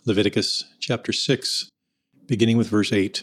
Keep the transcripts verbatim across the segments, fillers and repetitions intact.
Leviticus chapter six, beginning with verse eight.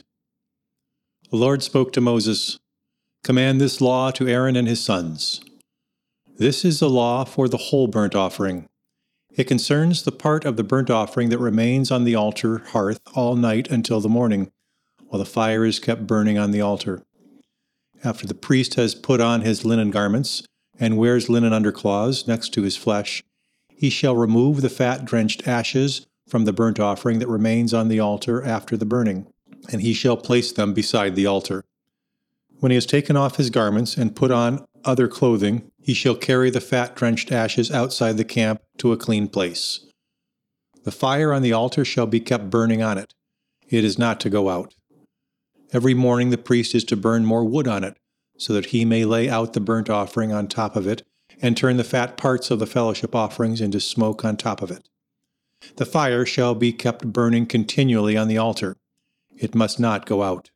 The Lord spoke to Moses, "Command this law to Aaron and his sons. This is the law for the whole burnt offering. It concerns the part of the burnt offering that remains on the altar hearth all night until the morning, while the fire is kept burning on the altar. After the priest has put on his linen garments and wears linen undercloths next to his flesh, he shall remove the fat-drenched ashes from the burnt offering that remains on the altar after the burning, and he shall place them beside the altar. When he has taken off his garments and put on other clothing, he shall carry the fat-drenched ashes outside the camp to a clean place. The fire on the altar shall be kept burning on it. It is not to go out. Every morning the priest is to burn more wood on it, so that he may lay out the burnt offering on top of it and turn the fat parts of the fellowship offerings into smoke on top of it. The fire shall be kept burning continually on the altar. It must not go out.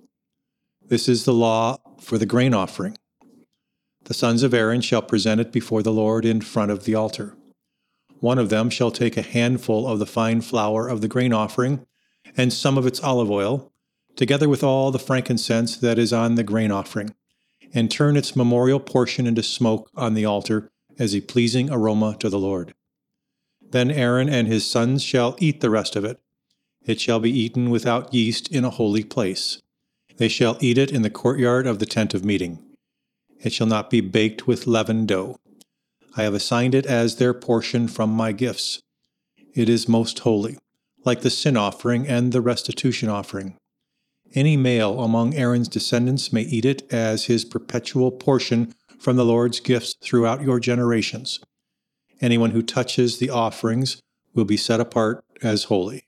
This is the law for the grain offering. The sons of Aaron shall present it before the Lord in front of the altar. One of them shall take a handful of the fine flour of the grain offering and some of its olive oil, together with all the frankincense that is on the grain offering, and turn its memorial portion into smoke on the altar as a pleasing aroma to the Lord. Then Aaron and his sons shall eat the rest of it. It shall be eaten without yeast in a holy place. They shall eat it in the courtyard of the tent of meeting. It shall not be baked with leavened dough. I have assigned it as their portion from my gifts. It is most holy, like the sin offering and the restitution offering. Any male among Aaron's descendants may eat it as his perpetual portion from the Lord's gifts throughout your generations. Anyone who touches the offerings will be set apart as holy."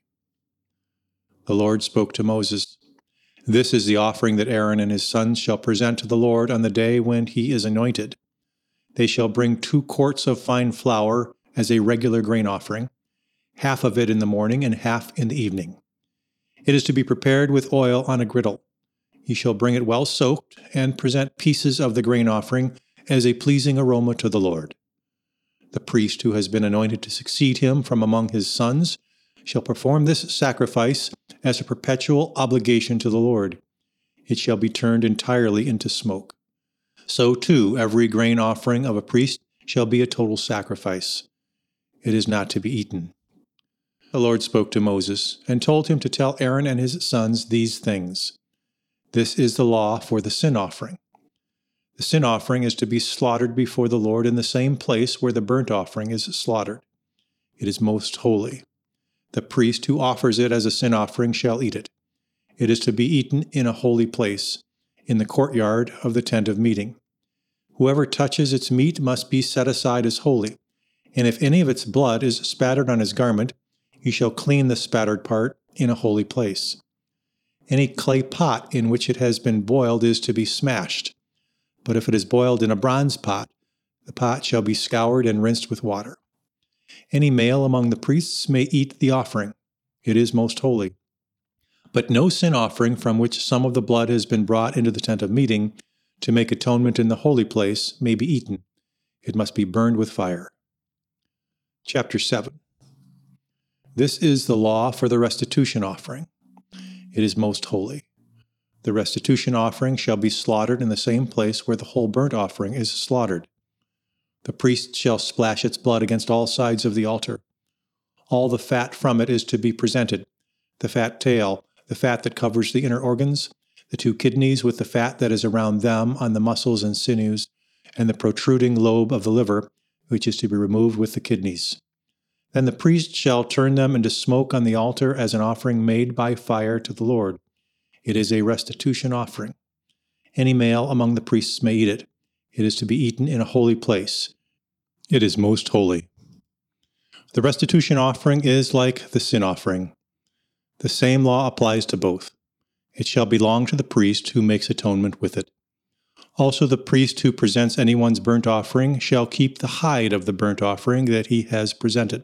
The Lord spoke to Moses, "This is the offering that Aaron and his sons shall present to the Lord on the day when he is anointed. They shall bring two quarts of fine flour as a regular grain offering, half of it in the morning and half in the evening. It is to be prepared with oil on a griddle. You shall bring it well soaked and present pieces of the grain offering as a pleasing aroma to the Lord. The priest who has been anointed to succeed him from among his sons shall perform this sacrifice as a perpetual obligation to the Lord. It shall be turned entirely into smoke. So, too, every grain offering of a priest shall be a total sacrifice. It is not to be eaten." The Lord spoke to Moses and told him to tell Aaron and his sons these things. This is the law for the sin offering. The sin offering is to be slaughtered before the Lord in the same place where the burnt offering is slaughtered. It is most holy. The priest who offers it as a sin offering shall eat it. It is to be eaten in a holy place, in the courtyard of the tent of meeting. Whoever touches its meat must be set aside as holy, and if any of its blood is spattered on his garment, you shall clean the spattered part in a holy place. Any clay pot in which it has been boiled is to be smashed, but if it is boiled in a bronze pot, the pot shall be scoured and rinsed with water. Any male among the priests may eat the offering. It is most holy. But no sin offering from which some of the blood has been brought into the tent of meeting to make atonement in the holy place may be eaten. It must be burned with fire. Chapter seven. This is the law for the restitution offering. It is most holy. The restitution offering shall be slaughtered in the same place where the whole burnt offering is slaughtered. The priest shall splash its blood against all sides of the altar. All the fat from it is to be presented, the fat tail, the fat that covers the inner organs, the two kidneys with the fat that is around them on the muscles and sinews, and the protruding lobe of the liver, which is to be removed with the kidneys. Then the priest shall turn them into smoke on the altar as an offering made by fire to the Lord. It is a restitution offering. Any male among the priests may eat it. It is to be eaten in a holy place. It is most holy. The restitution offering is like the sin offering. The same law applies to both. It shall belong to the priest who makes atonement with it. Also the priest who presents anyone's burnt offering shall keep the hide of the burnt offering that he has presented.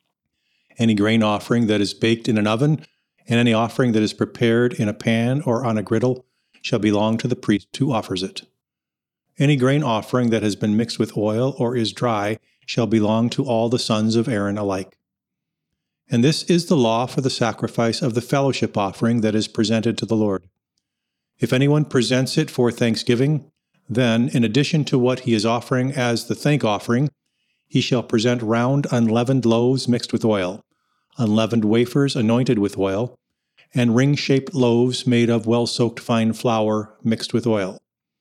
Any grain offering that is baked in an oven, and any offering that is prepared in a pan or on a griddle, shall belong to the priest who offers it. Any grain offering that has been mixed with oil or is dry shall belong to all the sons of Aaron alike. And this is the law for the sacrifice of the fellowship offering that is presented to the Lord. If anyone presents it for thanksgiving, then, in addition to what he is offering as the thank offering, he shall present round unleavened loaves mixed with oil, unleavened wafers anointed with oil, and ring-shaped loaves made of well-soaked fine flour mixed with oil.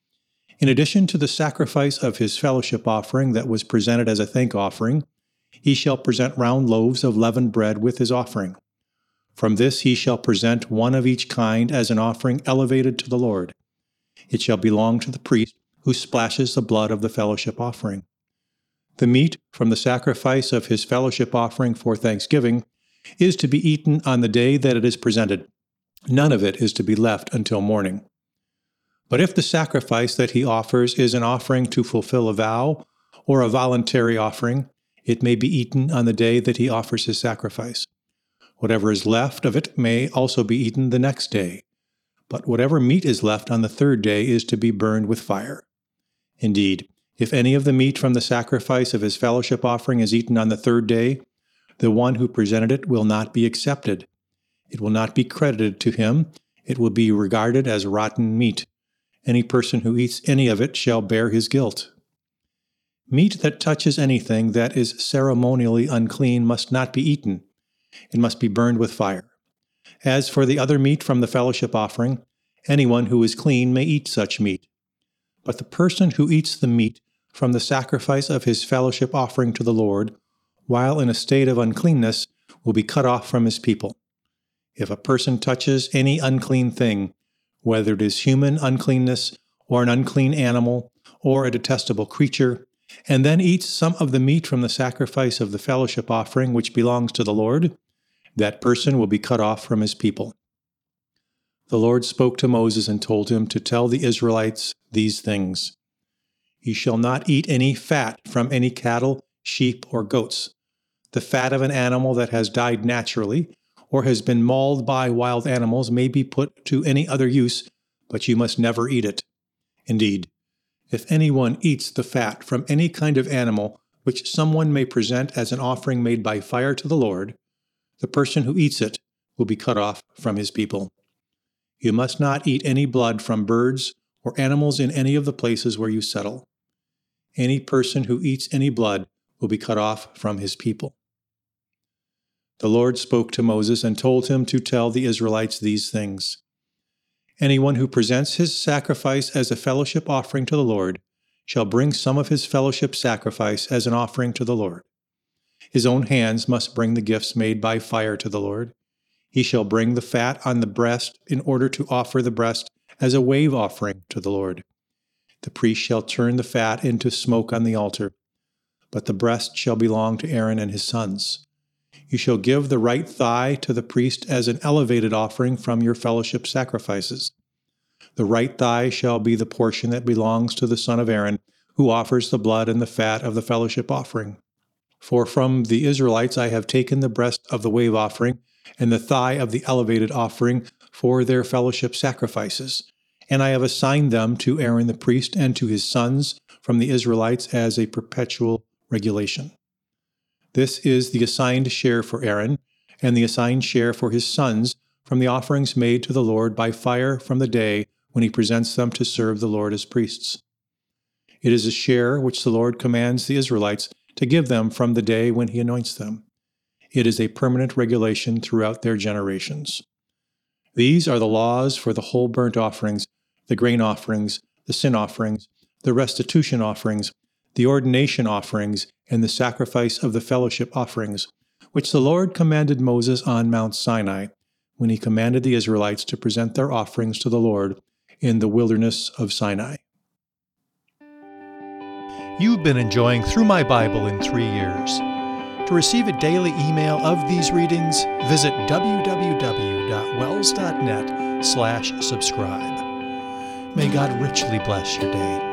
In addition to the sacrifice of his fellowship offering that was presented as a thank offering, he shall present round loaves of leavened bread with his offering. From this he shall present one of each kind as an offering elevated to the Lord. It shall belong to the priest who splashes the blood of the fellowship offering. The meat from the sacrifice of his fellowship offering for thanksgiving is to be eaten on the day that it is presented. None of it is to be left until morning. But if the sacrifice that he offers is an offering to fulfill a vow or a voluntary offering, it may be eaten on the day that he offers his sacrifice. Whatever is left of it may also be eaten the next day, but whatever meat is left on the third day is to be burned with fire. Indeed, if any of the meat from the sacrifice of his fellowship offering is eaten on the third day, the one who presented it will not be accepted. It will not be credited to him. It will be regarded as rotten meat. Any person who eats any of it shall bear his guilt. Meat that touches anything that is ceremonially unclean must not be eaten. It must be burned with fire. As for the other meat from the fellowship offering, anyone who is clean may eat such meat. But the person who eats the meat from the sacrifice of his fellowship offering to the Lord, while in a state of uncleanness, will be cut off from his people. If a person touches any unclean thing, whether it is human uncleanness, or an unclean animal, or a detestable creature, and then eats some of the meat from the sacrifice of the fellowship offering which belongs to the Lord, that person will be cut off from his people. The Lord spoke to Moses and told him to tell the Israelites these things. You shall not eat any fat from any cattle, sheep, or goats. The fat of an animal that has died naturally, or has been mauled by wild animals, may be put to any other use, but you must never eat it. Indeed, if anyone eats the fat from any kind of animal which someone may present as an offering made by fire to the Lord, the person who eats it will be cut off from his people. You must not eat any blood from birds or animals in any of the places where you settle. Any person who eats any blood will be cut off from his people. The Lord spoke to Moses and told him to tell the Israelites these things. Anyone who presents his sacrifice as a fellowship offering to the Lord shall bring some of his fellowship sacrifice as an offering to the Lord. His own hands must bring the gifts made by fire to the Lord. He shall bring the fat on the breast in order to offer the breast as a wave offering to the Lord. The priest shall turn the fat into smoke on the altar, but the breast shall belong to Aaron and his sons. You shall give the right thigh to the priest as an elevated offering from your fellowship sacrifices. The right thigh shall be the portion that belongs to the son of Aaron, who offers the blood and the fat of the fellowship offering. For from the Israelites I have taken the breast of the wave offering and the thigh of the elevated offering for their fellowship sacrifices, and I have assigned them to Aaron the priest and to his sons from the Israelites as a perpetual regulation. This is the assigned share for Aaron, and the assigned share for his sons from the offerings made to the Lord by fire from the day when he presents them to serve the Lord as priests. It is a share which the Lord commands the Israelites to give them from the day when he anoints them. It is a permanent regulation throughout their generations. These are the laws for the whole burnt offerings, the grain offerings, the sin offerings, the restitution offerings, the ordination offerings, and the sacrifice of the fellowship offerings, which the Lord commanded Moses on Mount Sinai, when he commanded the Israelites to present their offerings to the Lord in the wilderness of Sinai. You've been enjoying Through My Bible in Three Years. To receive a daily email of these readings, visit w w w dot wells dot net slash subscribe. May God richly bless your day.